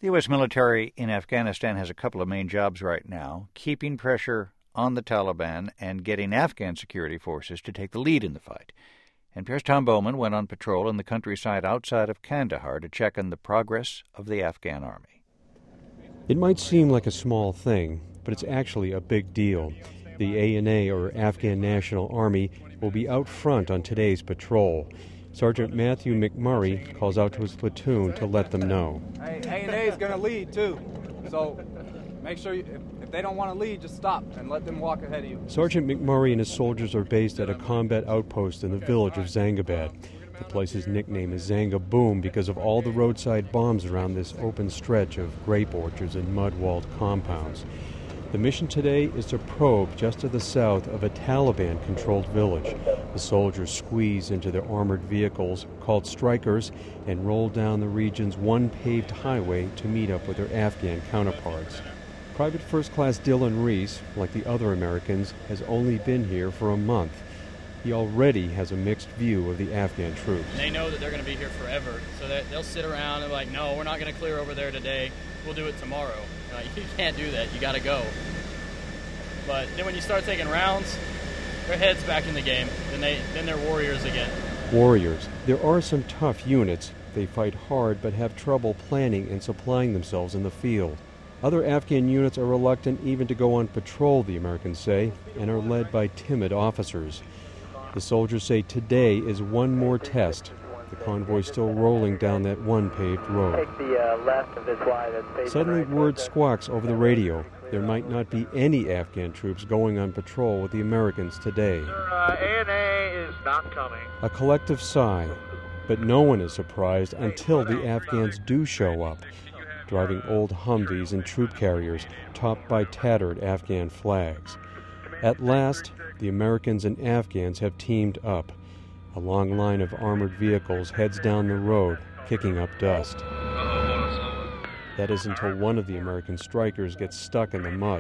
The U.S. military in Afghanistan has a couple of main jobs right now: keeping pressure on the Taliban and getting Afghan security forces to take the lead in the fight. NPR's Tom Bowman went on patrol in the countryside outside of Kandahar to check on the progress of the Afghan army. It might seem like a small thing, but it's actually a big deal. The ANA, or Afghan National Army, will be out front on today's patrol. Sergeant Matthew McMurray calls out to his platoon to let them know. Hey, ANA is going to lead, too. So make sure, if they don't want to lead, just stop and let them walk ahead of you. Sergeant McMurray and his soldiers are based at a combat outpost in the village of Zangabad. The place's nickname is Zanga Boom because of all the roadside bombs around this open stretch of grape orchards and mud-walled compounds. The mission today is to probe just to the south of a Taliban-controlled village. The soldiers squeeze into their armored vehicles, called Strikers, and roll down the region's one paved highway to meet up with their Afghan counterparts. Private First Class Dylan Reese, like the other Americans, has only been here for a month. He already has a mixed view of the Afghan troops. They know that they're going to be here forever, so that they'll sit around and be like, no, we're not going to clear over there today. We'll do it tomorrow. You can't do that. You got to go. But then when you start taking rounds, their head's back in the game. Then they're warriors again. Warriors. There are some tough units. They fight hard but have trouble planning and supplying themselves in the field. Other Afghan units are reluctant even to go on patrol, the Americans say, and are led by timid officers. The soldiers say today is one more test. The convoy's still rolling down that one paved road. Suddenly word squawks over the radio. There might not be any Afghan troops going on patrol with the Americans today. ANA is not coming. A collective sigh, but no one is surprised until the Afghans do show up, driving old Humvees and troop carriers topped by tattered Afghan flags. At last, the Americans and Afghans have teamed up. A long line of armored vehicles heads down the road, kicking up dust. That is until one of the American strikers gets stuck in the mud.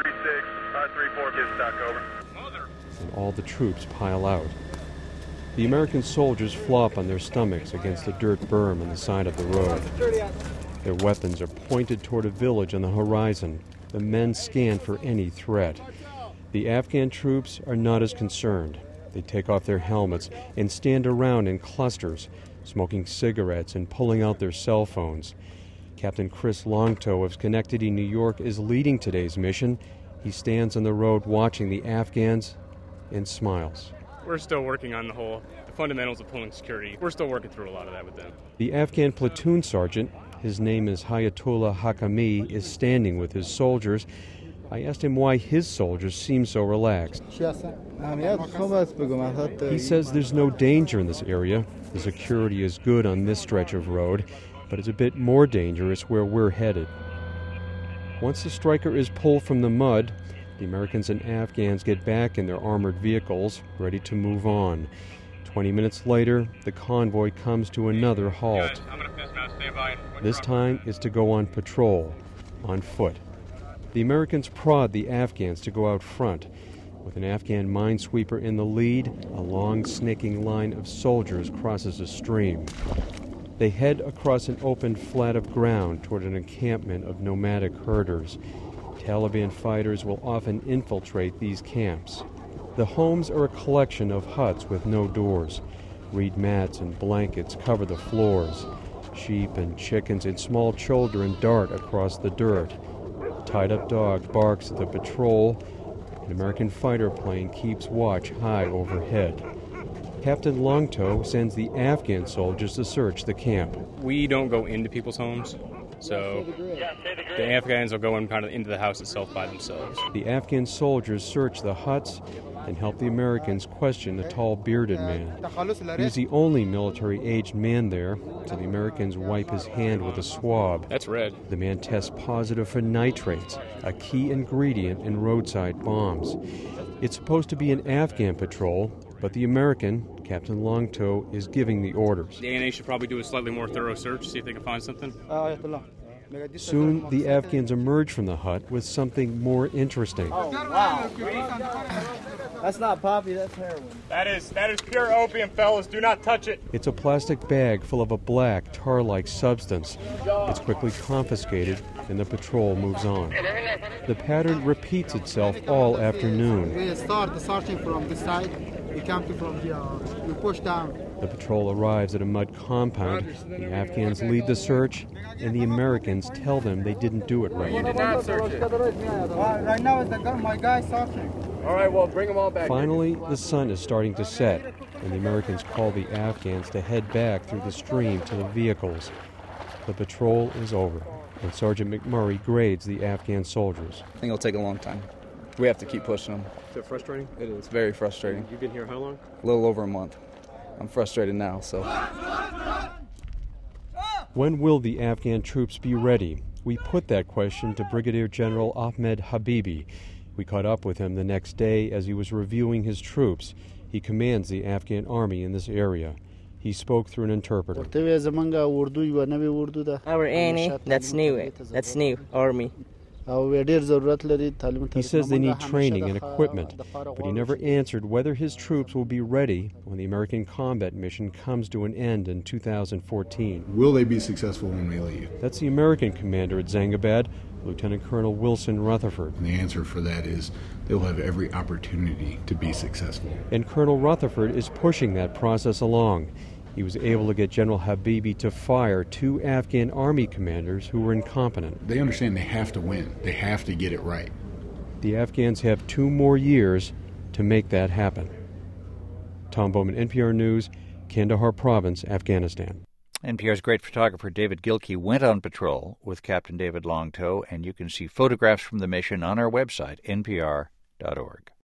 36, 34 gets stuck, over. And all the troops pile out. The American soldiers flop on their stomachs against the dirt berm on the side of the road. Their weapons are pointed toward a village on the horizon. The men scan for any threat. The Afghan troops are not as concerned. They take off their helmets and stand around in clusters, smoking cigarettes and pulling out their cell phones. Captain Chris Longtoe of Schenectady, New York, is leading today's mission. He stands on the road watching the Afghans and smiles. We're still working on the fundamentals of pulling security. We're still working through a lot of that with them. The Afghan platoon sergeant, his name is Hayatullah Hakami, is standing with his soldiers. I asked him why his soldiers seem so relaxed. He says there's no danger in this area. The security is good on this stretch of road, but it's a bit more dangerous where we're headed. Once the striker is pulled from the mud, the Americans and Afghans get back in their armored vehicles, ready to move on. 20 minutes later, the convoy comes to another halt. This time it's to go on patrol, on foot. The Americans prod the Afghans to go out front. With an Afghan minesweeper in the lead, a long, snaking line of soldiers crosses a stream. They head across an open flat of ground toward an encampment of nomadic herders. Taliban fighters will often infiltrate these camps. The homes are a collection of huts with no doors. Reed mats and blankets cover the floors. Sheep and chickens and small children dart across the dirt. A tied-up dog barks at the patrol. An American fighter plane keeps watch high overhead. Captain Longtoe sends the Afghan soldiers to search the camp. We don't go into people's homes, so the Afghans will go in kind of into the house itself by themselves. The Afghan soldiers search the huts and help the Americans question a tall, bearded man. He's the only military-aged man there, so the Americans wipe his hand with a swab. That's red. The man tests positive for nitrates, a key ingredient in roadside bombs. It's supposed to be an Afghan patrol, but the American, Captain Longtoe, is giving the orders. The ANA should probably do a slightly more thorough search, see if they can find something. Soon, the Afghans emerge from the hut with something more interesting. Oh, wow. That's not poppy, that's heroin. That is pure opium, fellas. Do not touch it. It's a plastic bag full of a black, tar-like substance. It's quickly confiscated, and the patrol moves on. The pattern repeats itself all afternoon. We start searching from this side. We come from here. We push down. The patrol arrives at a mud compound. The Afghans lead the search, and the Americans tell them they didn't do it right. You did not search it. Right now, my guy searching. All right, well, bring them all back. Finally, the sun is starting to set, and the Americans call the Afghans to head back through the stream to the vehicles. The patrol is over, and Sergeant McMurray grades the Afghan soldiers. I think it'll take a long time. We have to keep pushing them. Is it frustrating? It is very frustrating. You've been here how long? A little over a month. I'm frustrated now, so. When will the Afghan troops be ready? We put that question to Brigadier General Ahmed Habibi. We caught up with him the next day as he was reviewing his troops. He commands the Afghan army in this area. He spoke through an interpreter. Our ANA, that's new army. He says they need training and equipment, but he never answered whether his troops will be ready when the American combat mission comes to an end in 2014. Will they be successful when we leave? That's the American commander at Zangabad, Lieutenant Colonel Wilson Rutherford. And the answer for that is they'll have every opportunity to be successful. And Colonel Rutherford is pushing that process along. He was able to get General Habibi to fire 2 Afghan army commanders who were incompetent. They understand they have to win. They have to get it right. The Afghans have 2 more years to make that happen. Tom Bowman, NPR News, Kandahar Province, Afghanistan. NPR's great photographer David Gilkey went on patrol with Captain David Longtoe, and you can see photographs from the mission on our website, npr.org.